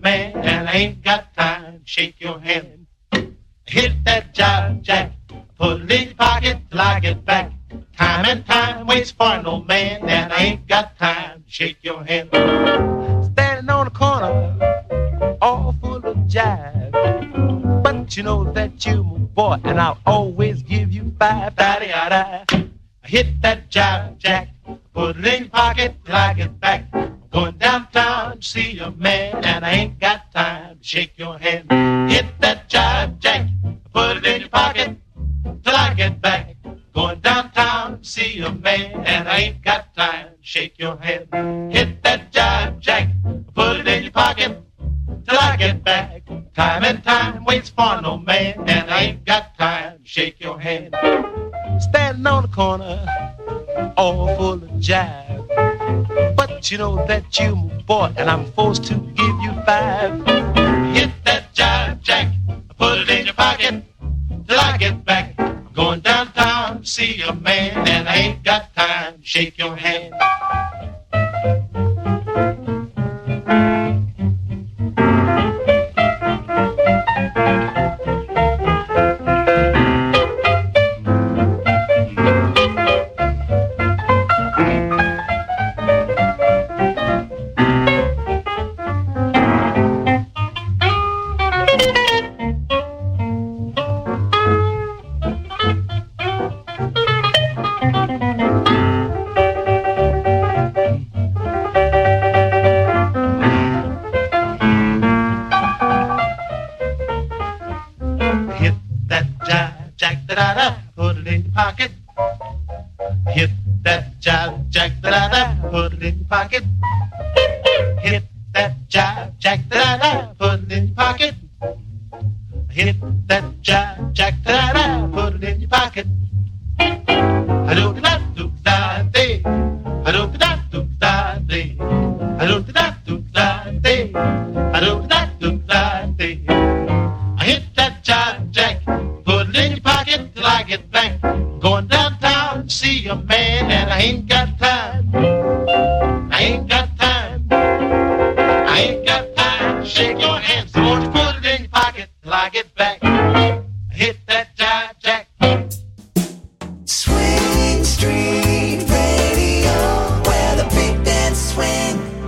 man and I ain't got time to shake your hand. Hit that jive jack, put it in your pocket till I get back. Time and time waits for no man and I ain't got time to shake your hand. Standing on the corner, all full of jive, but you know that you're my boy and I'll always give you five. Hit that jive jack, put it in your pocket till I get back. I'm going downtown to see your man and I ain't got time to shake your hand. Hit that jive jack, put it in your pocket till I get back. Going downtown to see your man and I ain't got time to shake your hand. Hit that jive jack, put it in your pocket till I get back. Time and time waits for no man and I ain't got time to shake your hand. Standing on the corner, all full of jive, but you know that you're my boy and I'm forced to give you five. Hit that jive jack, put it in your pocket till I get back. I'm going downtown to see your man and I ain't got time to shake your hand. Put it in your pocket. Hit that jive jack, da-da-da, put it in your pocket. Hit that jive jack, da-da-da, put it in your pocket. Hit that jive